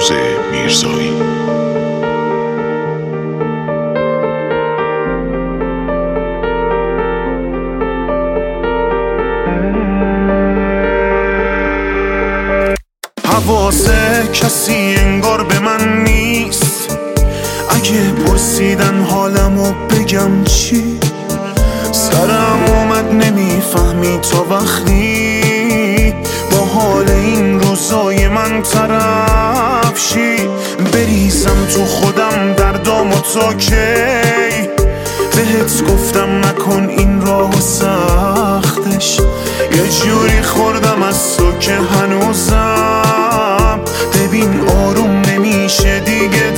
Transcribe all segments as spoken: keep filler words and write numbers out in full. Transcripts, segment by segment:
بهروز میرزایی. حواس کسی انگار به من نیست، اگه پرسیدن حالمو بگم چی؟ سرم اومد نمیفهمی تا وقتی با حال این روزای من طرف شی. بریزم تو خودم دردامو تا کی؟ بهت گفتم نکن این راهو سختش، یه جوری خوردم از تو که هنوزم ببین آروم نمیشه دیگه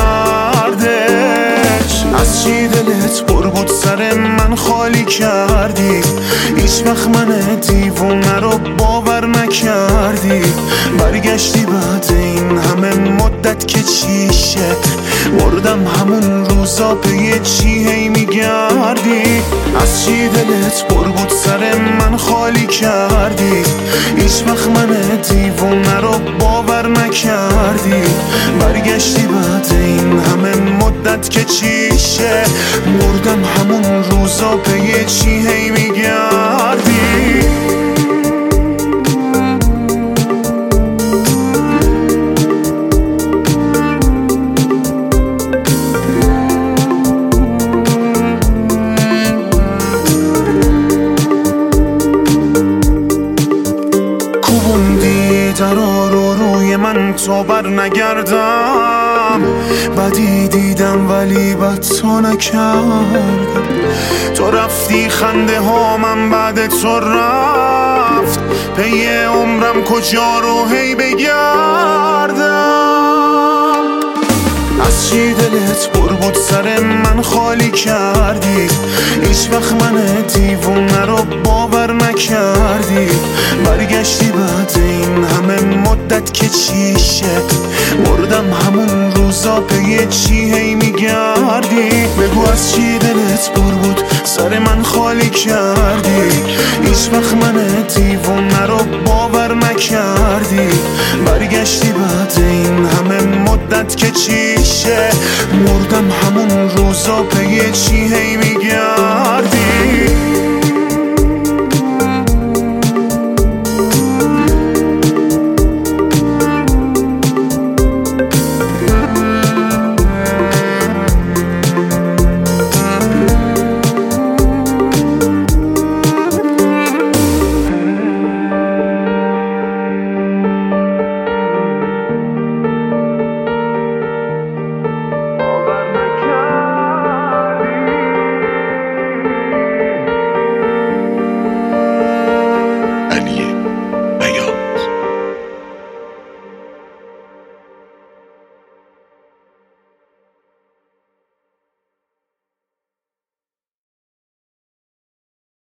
دردش. از چی دلت پر بود سر من خالی کردی؟ هیچ وقت من دیوونه رو باور نکردی. برگشتی بعد این همه مدت که چیشه؟ مردم همون روزا به یه چی هی میگردی. از چی دلت پر بود سر من خالی کردی؟ هیچ وقت من دیوونه رو باور نکردی. برگشتی بعد این همه مدت که چیشه؟ مردم همون روزا به یه چی هی میگردی. درا رو روی من تا بر نگردم، بدی دیدم ولی بد تو نکردم. تو رفتی خنده ها من بعد تو رفت، پی عمرم کجا رو هی بگردم. از چی دلت پر بود سر من خالی کردی؟ هیچ وقت من دیوونه رو باور نکردی. برگشتی بعد این همه مدت که چیشه؟ مردم همون روزا به یه چی هی میگردی. بگو از چی دلت پر بود سر من خالی کردی؟ هیچ وقت من دیوونه رو باور نکردی. برگشتی بعد این همه مدت که چیشه؟ مردم همون روزا به یه چی هی میگردی.